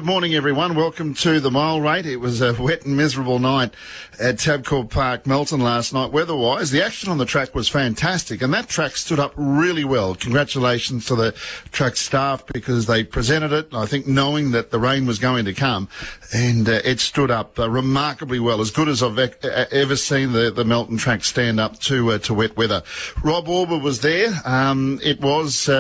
morning, everyone. Welcome to the Mile Rate. It was a wet and miserable night at Tabcorp Park, Melton, last night. Weather-wise, the action on the track was fantastic, and that track stood up really well. Congratulations to the track staff because they presented it, I think, knowing that the rain was going to come, and it stood up remarkably well, as good as I've ever seen the Melton track stand up to wet weather. Rob Auber was there. It was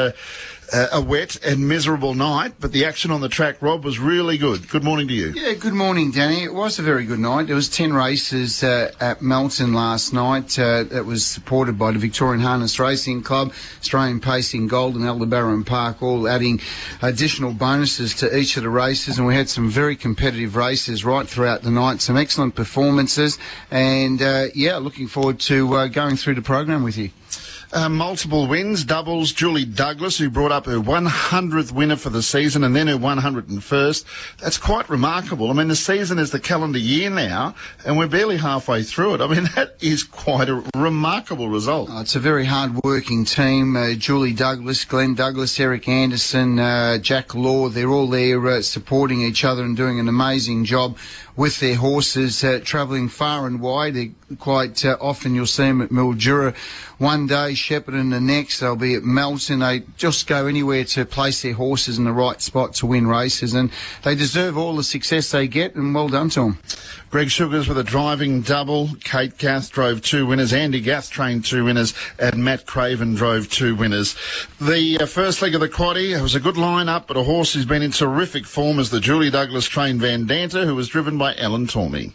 a wet and miserable night, but the action on the track, Rob, was really good. Good morning to you. Yeah, good morning, Danny. It was a very good night. There was 10 races at Melton last night. That was supported by the Victorian Harness Racing Club, Australian Pacing Gold and Aldebaran Park, all adding additional bonuses to each of the races, and we had some very competitive races right throughout the night, some excellent performances, and looking forward to going through the program with you. Multiple wins, doubles. Julie Douglas, who brought up her 100th winner for the season and then her 101st. That's quite remarkable. I mean, the season is the calendar year now, and we're barely halfway through it. I mean, that is quite a remarkable result. It's a very hard-working team. Julie Douglas, Glenn Douglas, Eric Anderson, Jack Law, they're all there supporting each other and doing an amazing job with their horses, travelling far and wide. Quite often you'll see them at Mildura one day, Shepparton the next. They'll be at Melton. They just go anywhere to place their horses in the right spot to win races, and they deserve all the success they get, and well done to them. Greg Sugars with a driving double. Kate Gath drove 2 winners. Andy Gath trained 2 winners, and Matt Craven drove 2 winners. The first leg of the quaddie, it was a good line-up, but a horse who's been in terrific form is the Julie Douglas trained Van Danta, who was driven by Alan Tormey.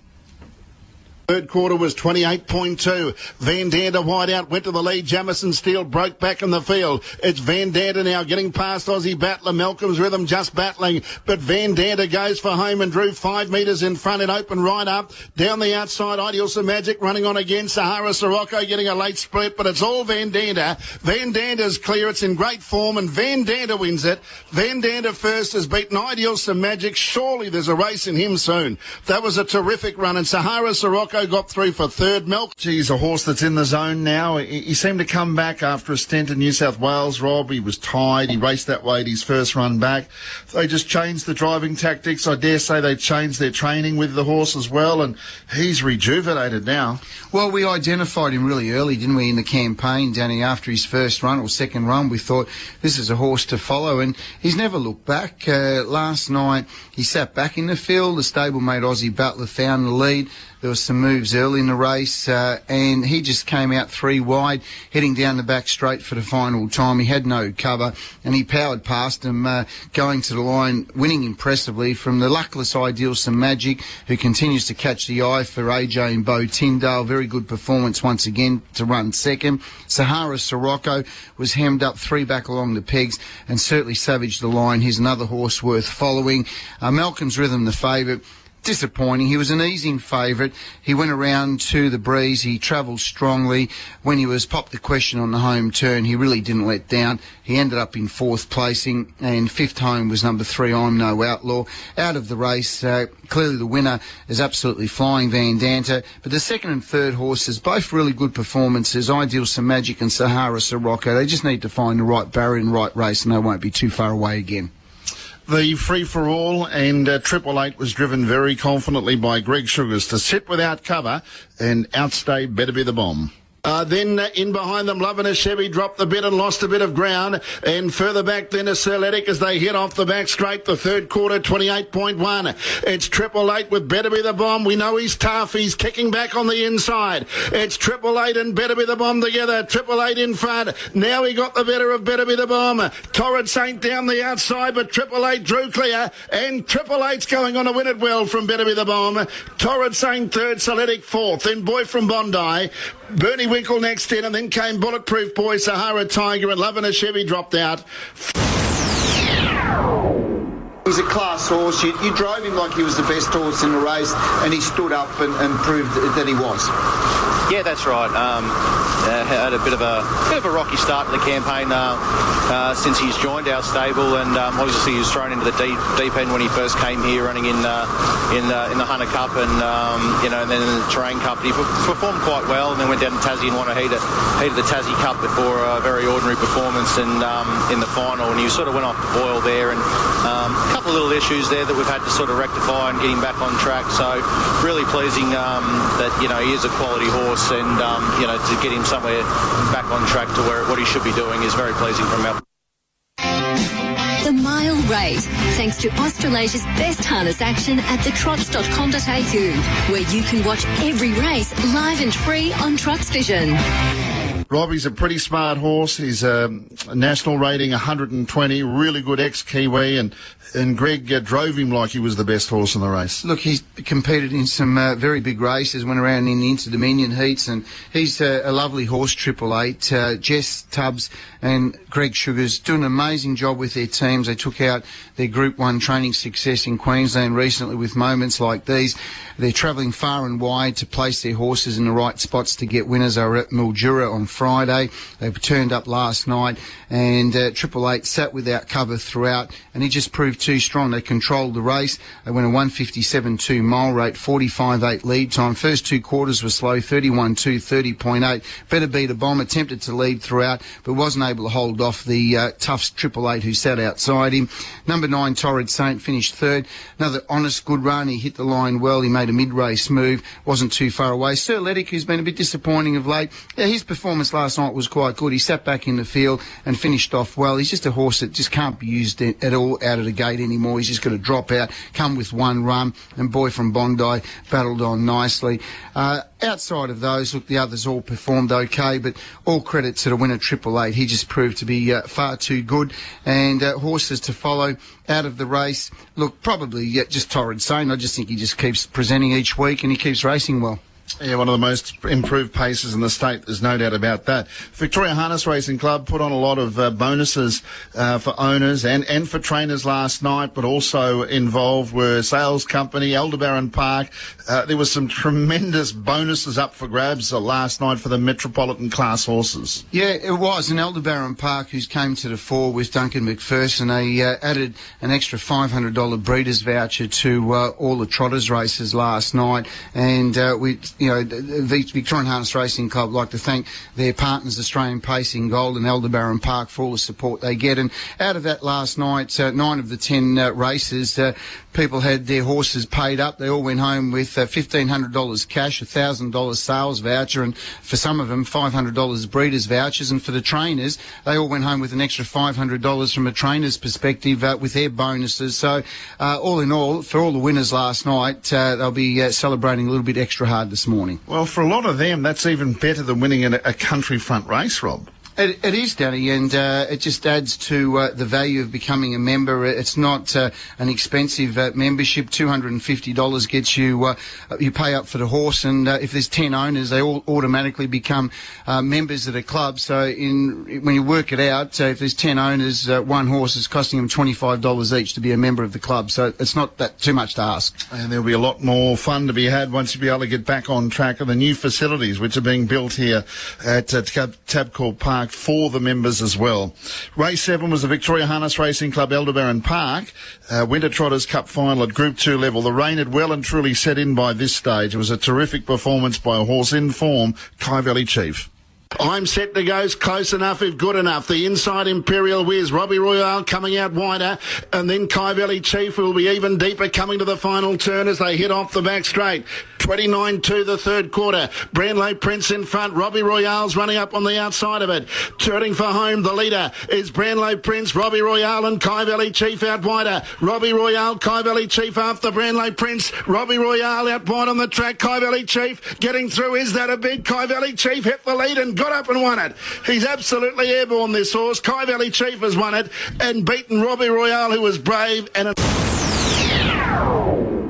Third quarter was 28.2. Van Danta wide out, went to the lead. Jamison Steele broke back in the field. It's Van Danta now getting past Aussie Battler. Malcolm's Rhythm just battling, but Van Danta goes for home and drew 5 metres in front and open right up. Down the outside, Ideal Some Magic running on again. Sahara Sirocco getting a late split, but it's all Van Danta. Van Danta's clear. It's in great form, and Van Danta wins it. Van Danta first has beaten Ideal Some Magic. Surely there's a race in him soon. That was a terrific run, and Sahara Sirocco got through for third. Milk. He's a horse that's in the zone now. He seemed to come back after a stint in New South Wales, Rob. He was tired. He raced that way at his first run back. They just changed the driving tactics. I dare say they changed their training with the horse as well, and he's rejuvenated now. Well, we identified him really early, didn't we, in the campaign, Danny, after his first run or second run. We thought this is a horse to follow, and he's never looked back. Last night, he sat back in the field. The stablemate Aussie Battler found the lead. There was some moves early in the race, and he just came out 3 wide, heading down the back straight for the final time. He had no cover, and he powered past him, going to the line, winning impressively from the luckless Ideal Some Magic, who continues to catch the eye for AJ and Bo Tyndale. Very good performance once again to run second. Sahara Sirocco was hemmed up 3 back along the pegs and certainly savaged the line. He's another horse worth following. Malcolm's Rhythm, the favourite. Disappointing. He was an easing favourite. He went around to the breeze. He travelled strongly. When he was popped the question on the home turn, he really didn't let down. He ended up in 4th placing, and 5th home was number 3, I'm No Outlaw. Out of the race, clearly the winner is absolutely flying, Van Danta. But the second and third horses, both really good performances, Ideal Some Magic and Sahara Sirocco. They just need to find the right barrier and right race, and they won't be too far away again. The free-for-all and Triple Eight was driven very confidently by Greg Sugars to sit without cover and outstay Better Be the Bomb. Then in behind them, Love and a Chevy dropped the bit and lost a bit of ground. And further back then is Serletic as they hit off the back straight. The third quarter, 28.1. It's Triple Eight with Better Be the Bomb. We know he's tough. He's kicking back on the inside. It's Triple Eight and Better Be the Bomb together. Triple Eight in front. Now he got the better of Better Be the Bomb. Torrid Saint down the outside, but Triple Eight drew clear. And Triple Eight's going on to win it well from Better Be the Bomb. Torrid Saint third, Serletic fourth. Then Boy from Bondi. Bernie Winkle next in, and then came Bulletproof Boy, Sahara Tiger, and Love and a Chevy dropped out. He's a class horse. You drove him like he was the best horse in the race, and he stood up and proved that he was. Yeah, that's right. had a bit of a rocky start to the campaign since he's joined our stable, and obviously he was thrown into the deep end when he first came here, running in the Hunter Cup and and then in the Terrain Cup. And he performed quite well, and then went down to Tassie and won a heat of the Tassie Cup before a very ordinary performance in the final, and he sort of went off the boil there, and a couple of little issues there that we've had to sort of rectify and get him back on track. So really pleasing that he is a quality horse, and to get him somewhere back on track to what he should be doing is very pleasing from our. The Mile Rate, thanks to Australasia's best harness action at thetrots.com.au, where you can watch every race live and free on Trots Vision. Robbie's a pretty smart horse. He's a national rating 120, really good ex-Kiwi, and Greg drove him like he was the best horse in the race. Look, he's competed in some very big races, went around in the Inter-Dominion heats, and he's a lovely horse, 888. Jess Tubbs and Greg Sugars doing an amazing job with their teams. They took out their Group 1 training success in Queensland recently with moments like these. They're travelling far and wide to place their horses in the right spots to get winners. They were at Mildura on Friday. They turned up last night, and 888 sat without cover throughout, and he just proved too strong. They controlled the race. They went a 157.2 mile rate, 45.8 lead time. First two quarters were slow, 31.2, 30.8. Better Beat a Bomb attempted to lead throughout, but wasn't able to hold off the tough 888 who sat outside him. Number 9, Torrid Saint, finished third. Another honest, good run. He hit the line well. He made a mid-race move. Wasn't too far away. Sir Letic, who's been a bit disappointing of late, his performance last night was quite good. He sat back in the field and finished off well. He's just a horse that just can't be used at all out of the gate anymore. He's just going to drop out, come with one run, and Boy from Bondi battled on nicely. Outside of those, look, the others all performed okay, but all credit to the winner, 888. He just proved to be far too good. And horses to follow out of the race, look, probably just Torrid Saint. I just think he just keeps presenting each week and he keeps racing well. Yeah, one of the most improved paces in the state, there's no doubt about that. Victoria Harness Racing Club put on a lot of bonuses for owners and for trainers last night, but also involved were Sales Company, Aldebaran Park. There was some tremendous bonuses up for grabs last night for the Metropolitan class horses. Yeah, it was. And Aldebaran Park, who's came to the fore with Duncan McPherson, they added an extra $500 breeders voucher to all the Trotters races last night. And the Victorian Harness Racing Club like to thank their partners, Australian Pacing Gold and Aldebaran Park, for all the support they get. And out of that last night, 9 of the 10 races, people had their horses paid up. They all went home with $1,500 cash, $1,000 sales voucher, and for some of them, $500 breeders vouchers. And for the trainers, they all went home with an extra $500 from a trainer's perspective with their bonuses. So all in all, for all the winners last night, they'll be celebrating a little bit extra hard this morning. Well, for a lot of them, that's even better than winning in a country front race, Rob. It is, Danny, and it just adds to the value of becoming a member. It's not an expensive membership. $250 gets you, you pay up for the horse, and if there's 10 owners, they all automatically become members of the club. So when you work it out, if there's 10 owners, one horse is costing them $25 each to be a member of the club. So it's not that too much to ask. And there'll be a lot more fun to be had once you be able to get back on track of the new facilities which are being built here at Tabcorp Park for the members as well. Race 7 was the Victoria Harness Racing Club Aldebaran Park Winter Trotters Cup final at Group 2 level. The rain had well and truly set in by this stage. It was a terrific performance by a horse in form, Kai Valley Chief. I'm set to go close enough if good enough. The inside Imperial Whiz, Robbie Royale coming out wider, and then Kai Valley Chief will be even deeper coming to the final turn as they hit off the back straight. 29-2 the third quarter. Brownlow Prince in front. Robbie Royale's running up on the outside of it. Turning for home, the leader is Brownlow Prince, Robbie Royale and Kai Valley Chief out wider. Robbie Royale, Kai Valley Chief after Brownlow Prince. Robbie Royale out wide on the track. Kai Valley Chief getting through. Is that a big? Kai Valley Chief hit the lead and got up and won it. He's absolutely airborne, this horse. Kai Valley Chief has won it and beaten Robbie Royale, who was brave and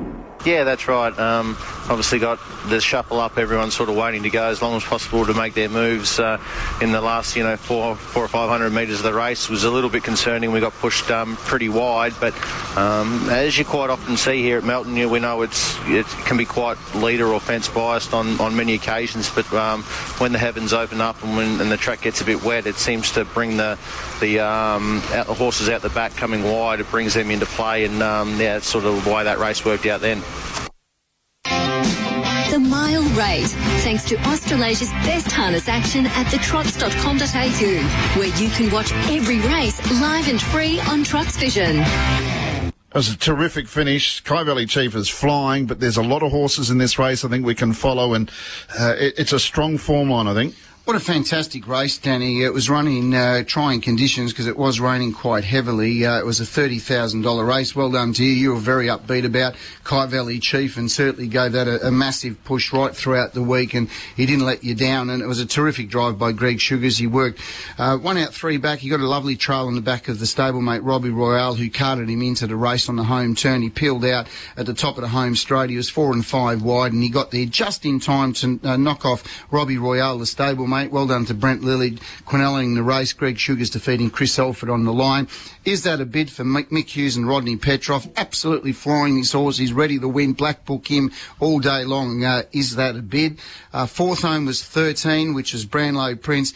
Yeah, that's right. Obviously got the shuffle up. Everyone's sort of waiting to go as long as possible to make their moves in the last, 400 or 500 metres of the race. It was a little bit concerning. We got pushed pretty wide, but as you quite often see here at Melton, we know it can be quite leader or fence biased on many occasions, but when the heavens open up and the track gets a bit wet, it seems to bring the horses out the back coming wide. It brings them into play, and that's sort of why that race worked out then. The Mile Rate, thanks to Australasia's best harness action at thetrots.com.au, where you can watch every race live and free on Trots Vision. It was a terrific finish. Kai Valley Chief is flying, but there's a lot of horses in this race I think we can follow, and it's a strong form line, I think. What a fantastic race, Danny. It was run in trying conditions because it was raining quite heavily. It was a $30,000 race. Well done to you. You were very upbeat about Kai Valley Chief and certainly gave that a massive push right throughout the week, and he didn't let you down. And it was a terrific drive by Greg Sugars. He worked 1 out 3 back. He got a lovely trail on the back of the stablemate Robbie Royale, who carted him into the race on the home turn. He peeled out at the top of the home straight. He was 4 and 5 wide, and he got there just in time to knock off Robbie Royale, the stablemate. Well done to Brent Lillard, quinelling the race. Greg Sugars defeating Chris Elford on the line. Is that a bid for Mick Hughes and Rodney Petrov? Absolutely flying this horse. He's ready to win. Black Book him all day long. Is that a bid? Fourth home was 13, which is Brownlow Prince.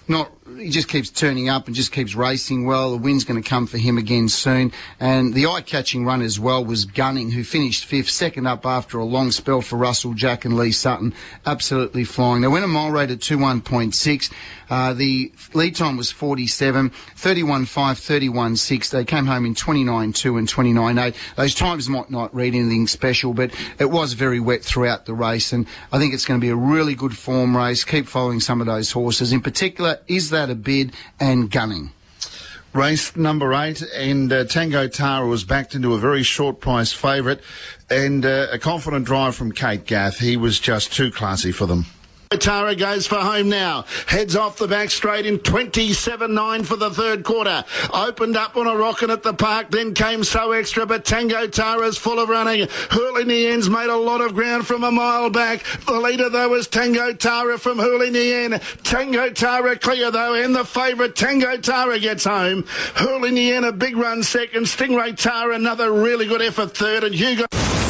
He just keeps turning up and just keeps racing well. The win's going to come for him again soon. And the eye-catching run as well was Gunning, who finished 5th, second up after a long spell for Russell Jack and Lee Sutton. Absolutely flying. They went a mile rate at 21.6. The lead time was 47, 31.5, 31.6. They came home in 29.2 and 29.8. Those times might not read anything special, but it was very wet throughout the race, and I think it's going to be a really good form race. Keep following some of those horses. In particular, Is That a Bid and Gunning. Race number 8, and Tango Tara was backed into a very short price favourite, and a confident drive from Kate Gath. He was just too classy for them. Tara goes for home now. Heads off the back straight in 27.9 for the third quarter. Opened up on a rocket at the park, then came So Extra, but Tango Tara's full of running. Hurley Nien's made a lot of ground from a mile back. The leader, though, was Tango Tara from Hurley Nien. Tango Tara clear, though, and the favourite, Tango Tara, gets home. Hurley Nien a big run second. Stingray Tara another really good effort third, and Hugo...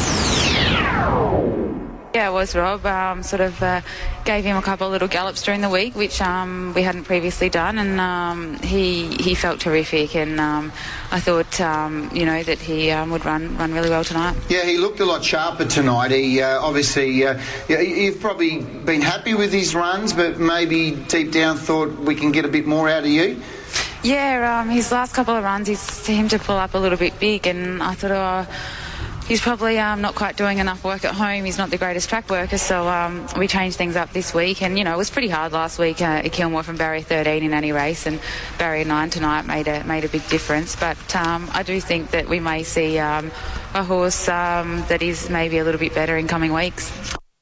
Yeah, it was Rob. Gave him a couple of little gallops during the week, which we hadn't previously done, and he felt terrific. And I thought, that he would run really well tonight. Yeah, he looked a lot sharper tonight. He obviously, you've probably been happy with his runs, but maybe deep down thought we can get a bit more out of you. Yeah, his last couple of runs, he seemed to pull up a little bit big, and I thought, he's probably not quite doing enough work at home. He's not the greatest track worker, so we changed things up this week. And, it was pretty hard last week at Kilmore from barrier 13 in any race, and barrier 9 tonight made a big difference. But I do think that we may see a horse that is maybe a little bit better in coming weeks.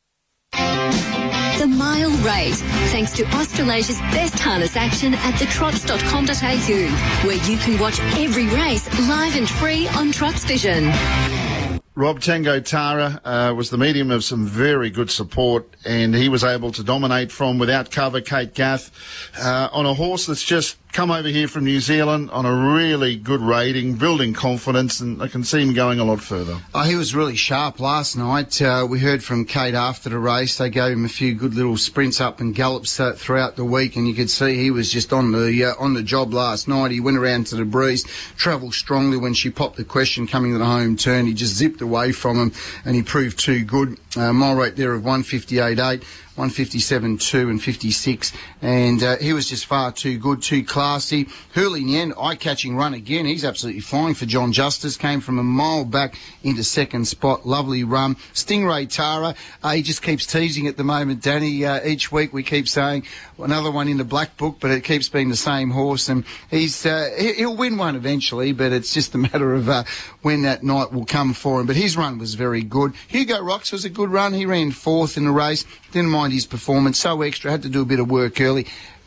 The Mile Rate, thanks to Australasia's best harness action at thetrots.com.au, where you can watch every race live and free on Trots Vision. Rob, Tango Tara was the medium of some very good support, and he was able to dominate from without cover Kate Gath on a horse that's just come over here from New Zealand on a really good rating, building confidence, and I can see him going a lot further. He was really sharp last night. We heard from Kate after the race. They gave him a few good little sprints up and gallops throughout the week, and you could see he was just on the job last night. He went around to the breeze, travelled strongly when she popped the question coming to the home turn. He just zipped away from him, and he proved too good. Mile rate there of 158.8. 157.2 and 56, and he was just far too good, too classy. Hurley Nien, eye-catching run again. He's absolutely flying for John Justice. Came from a mile back into second spot. Lovely run. Stingray Tara, he just keeps teasing at the moment, Danny. Each week we keep saying another one in the Black Book, but it keeps being the same horse, and he'll win one eventually, but it's just a matter of when that night will come for him. But his run was very good. Hugo Rocks was a good run. He ran 4th in the race. Didn't mind his performance. So Extra had to do a bit of work early.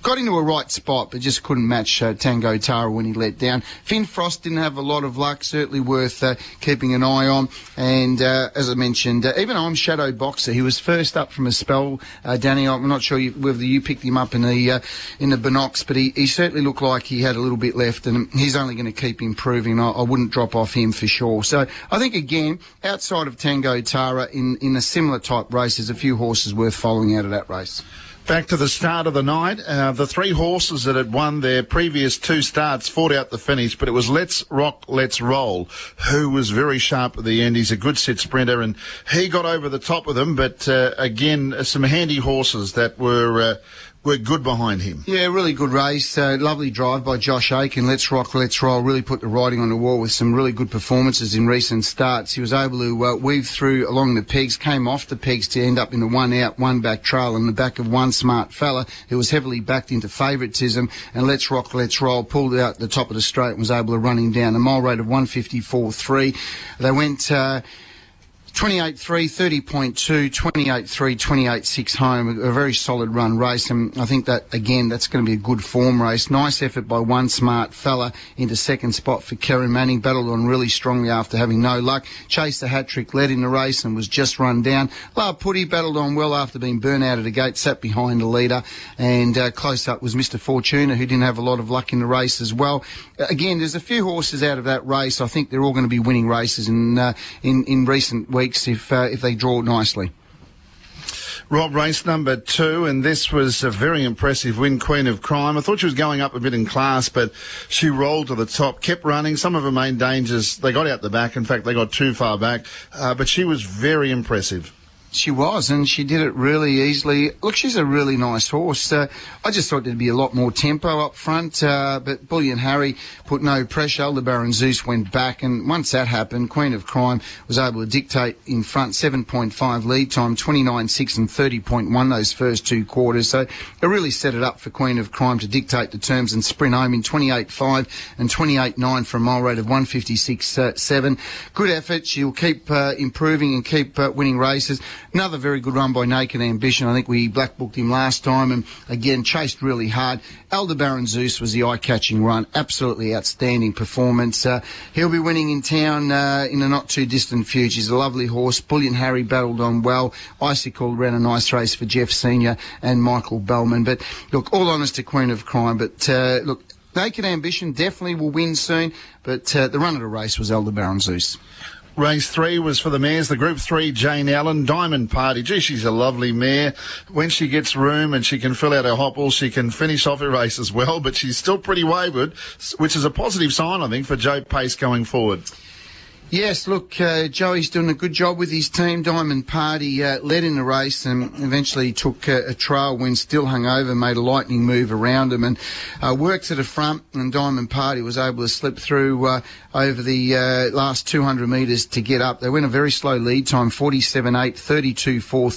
got into a right spot, but just couldn't match Tango Tara when he let down. Finn Frost didn't have a lot of luck, certainly worth keeping an eye on. And as I mentioned, even I'm Shadow Boxer. He was first up from a spell, Danny. I'm not sure whether you picked him up in the Binocs, but he certainly looked like he had a little bit left, and he's only going to keep improving. I wouldn't drop off him for sure. So I think, again, outside of Tango Tara, in a similar type race, there's a few horses worth following out of that race. Back to the start of the night, the three horses that had won their previous two starts fought out the finish, but it was Let's Rock, Let's Roll, who was very sharp at the end. He's a good sit sprinter, and he got over the top of them, but again, some handy horses that were good behind him. Yeah, really good race. Lovely drive by Josh Aiken. Let's Rock, Let's Roll. Really put the writing on the wall with some really good performances in recent starts. He was able to weave through along the pegs, came off the pegs to end up in a one-out, one-back trail on the back of One Smart Fella, who was heavily backed into favouritism. And Let's Rock, Let's Roll pulled out the top of the straight and was able to run him down. A mile rate of 154.3. They went 28.3, 30.2, 28.3, 28.6 home. A very solid run race, and I think that, again, that's going to be a good form race. Nice effort by One Smart Fella into second spot for Karen Manning. Battled on really strongly after having no luck. Chased the hat-trick, led in the race and was just run down. La Putty battled on well after being burnt out of the gate, sat behind the leader, and close up was Mr. Fortuna, who didn't have a lot of luck in the race as well. Again, there's a few horses out of that race. I think they're all going to be winning races in recent weeks if they draw nicely. Rob, race number 2, and this was a very impressive win, Queen of Crime. I thought she was going up a bit in class, but she rolled to the top, kept running. Some of her main dangers, they got out the back. In fact, they got too far back, but she was very impressive. She was, and she did it really easily. Look, she's a really nice horse. I just thought there'd be a lot more tempo up front, but Bullion Harry put no pressure. Aldebaran Zeus went back, and once that happened, Queen of Crime was able to dictate in front, 7.5 lead time, 29.6 and 30.1 those first two quarters. So it really set it up for Queen of Crime to dictate the terms and sprint home in 28.5 and 28.9 for a mile rate of 156.7. Good effort. She'll keep improving and keep winning races. Another very good run by Naked Ambition. I think we black booked him last time and, again, chased really hard. Aldebaran Zeus was the eye-catching run. Absolutely outstanding performance. He'll be winning in town in a not-too-distant future. He's a lovely horse. Bullion Harry battled on well. Icicle ran a nice race for Jeff Senior and Michael Bellman. But, look, all honest to Queen of Crime. But, look, Naked Ambition definitely will win soon. But the run of the race was Aldebaran Zeus. Race 3 was for the mares. The Group 3, Jane Allen, Diamond Party. Gee, she's a lovely mare. When she gets room and she can fill out her hopple, she can finish off her race as well, but she's still pretty wayward, which is a positive sign, I think, for Joe Pace going forward. Yes, look, Joey's doing a good job with his team. Diamond Party led in the race and eventually took a trail when still hungover, made a lightning move around him and worked to the front, and Diamond Party was able to slip through over the last 200 metres to get up. They went a very slow lead time, 47.8, 32.4,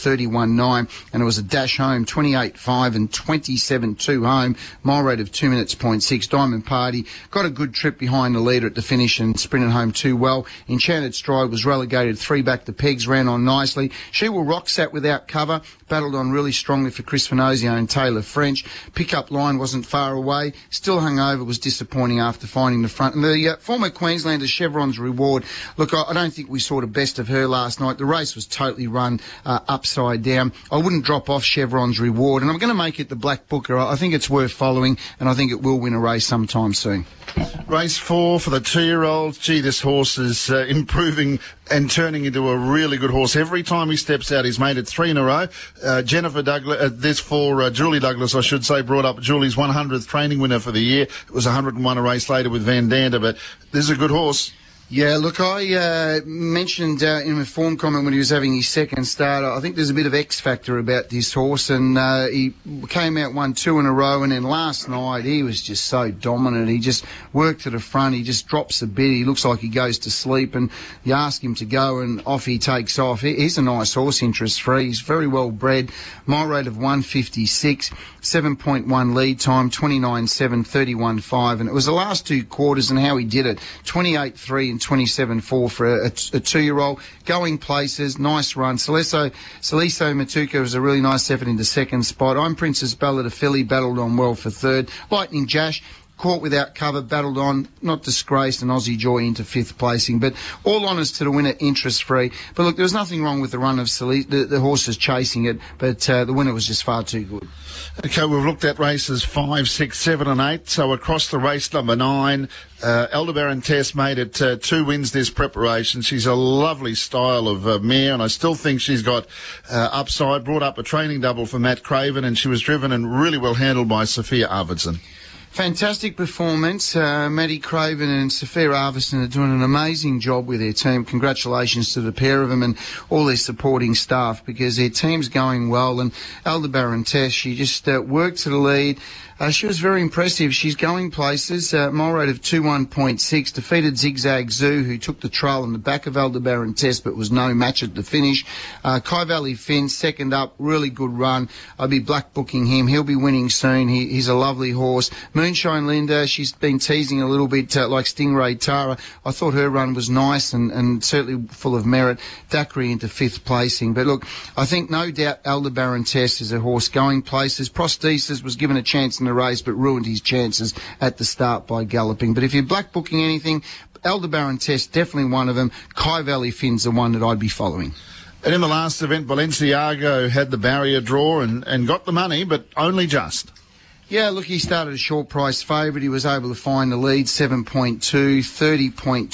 31.9, and it was a dash home, 28.5 and 27.2 home, mile rate of 2 minutes, 0.6. Diamond Party got a good trip behind the leader at the finish and sprinted home too well. Enchanted Stride was relegated 3 back to pegs, ran on nicely. She Will Rock sat without cover, battled on really strongly for Chris Finozio and Taylor French. Pickup line wasn't far away, still hungover, was disappointing after finding the front. And the former Queenslander Chevron's Reward, look, I don't think we saw the best of her last night. The race was totally run upside down. I wouldn't drop off Chevron's Reward, and I'm going to make it the Black Booker. I think it's worth following, and I think it will win a race sometime soon. Race 4 for the 2-year-olds. Gee, this horse is improving and turning into a really good horse. Every time he steps out, he's made it 3 in a row. Jennifer Douglas, this for Julie Douglas, I should say, brought up Julie's 100th training winner for the year. It was 101 a race later with Van Dander, but this is a good horse. Yeah, look, I mentioned in a form comment when he was having his second start, I think there's a bit of X factor about this horse, and he came out, won 2 in a row, and then last night he was just so dominant. He just worked to the front, he just drops a bit, he looks like he goes to sleep, and you ask him to go and off he takes off. He's a nice horse, interest free, he's very well bred, mile rate of 156, 7.1 lead time, 29.7, 31.5, and it was the last 2 quarters and how he did it, 28.3 and 27.4 for a 2-year-old. Going places, nice run. Saliso Matuka was a really nice effort into second spot. I'm Princess Bella, the filly, battled on well for third. Lightning Jash, caught without cover, battled on, not disgraced, and Aussie Joy into 5th placing. But all honours to the winner, Interest Free. But look, there was nothing wrong with the run of the horses chasing it, but the winner was just far too good. Okay, we've looked at races 5, 6, 7 and 8. So across the race, number 9, Aldebaran Tess made it 2 wins this preparation. She's a lovely style of mare, and I still think she's got upside. Brought up a training double for Matt Craven, and she was driven and really well handled by Sophia Arvidsson. Fantastic performance. Maddie Craven and Sophia Arvidsson are doing an amazing job with their team. Congratulations to the pair of them and all their supporting staff, because their team's going well. And Aldebaran Tess, she just worked to the lead. She was very impressive. She's going places. Mile rate of 2:1.6. Defeated Zigzag Zoo, who took the trail on the back of Aldebaran Tess, but was no match at the finish. Kai Valley Finn, second up. Really good run. I'll be black booking him. He'll be winning soon. He's a lovely horse. Moonshine Linda, she's been teasing a little bit like Stingray Tara. I thought her run was nice and certainly full of merit. Daiquiri into 5th placing. But look, I think no doubt Aldebaran Tess is a horse going places. Prosthesis was given a chance in the race, but ruined his chances at the start by galloping. But if you're black booking anything, Aldebaran Tess, definitely one of them. Kai Valley Finn's the one that I'd be following. And in the last event, Balenciago had the barrier draw and got the money, but only just. Yeah, look, he started a short price favourite. He was able to find the lead, 7.2, 30.2,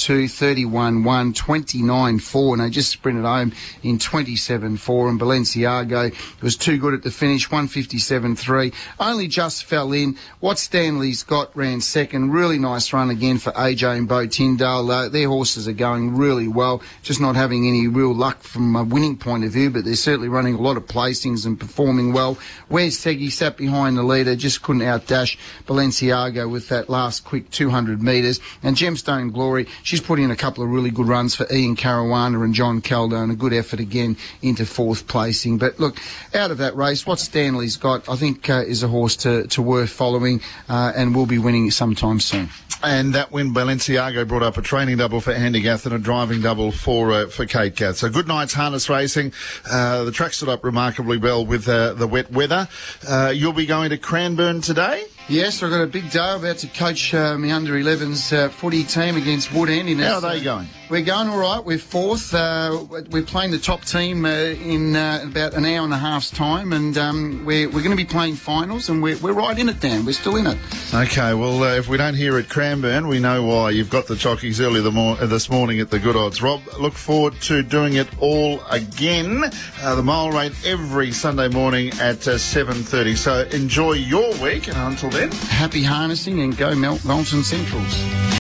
31.1, 29.4, and they just sprinted home in 27.4. And Balenciago was too good at the finish, 157.3. Only just fell in. What Stanley's got ran second. Really nice run again for AJ and Bo Tyndale. Their horses are going really well, just not having any real luck from a winning point of view, but they're certainly running a lot of placings and performing well. Where's Seggy sat behind the leader, just couldn't outdash Balenciago with that last quick 200 metres. And Gemstone Glory, she's put in a couple of really good runs for Ian Caruana and John Caldo, and a good effort again into 4th placing. But look, out of that race, what Stanley's got, I think, is a horse to worth following, and will be winning sometime soon. And that win, Balenciago brought up a training double for Andy Gath and a driving double for Kate Gath. So good night's harness racing. The track stood up remarkably well with the wet weather. You'll be going to Cranbourne today? Yes, I've got a big day. I'm about to coach my under-11s footy team against Wood End. How are they going? We're going all right. We're 4th. We're playing the top team in about an hour and a half's time, and we're going to be playing finals, and we're right in it, Dan. We're still in it. Okay, well, if we don't hear at Cranbourne, we know why. You've got the Chockies early this morning at the Good Odds. Rob, look forward to doing it all again. The mile rate every Sunday morning at 7:30. So enjoy your week, and until then, happy harnessing and go Melton Centrals.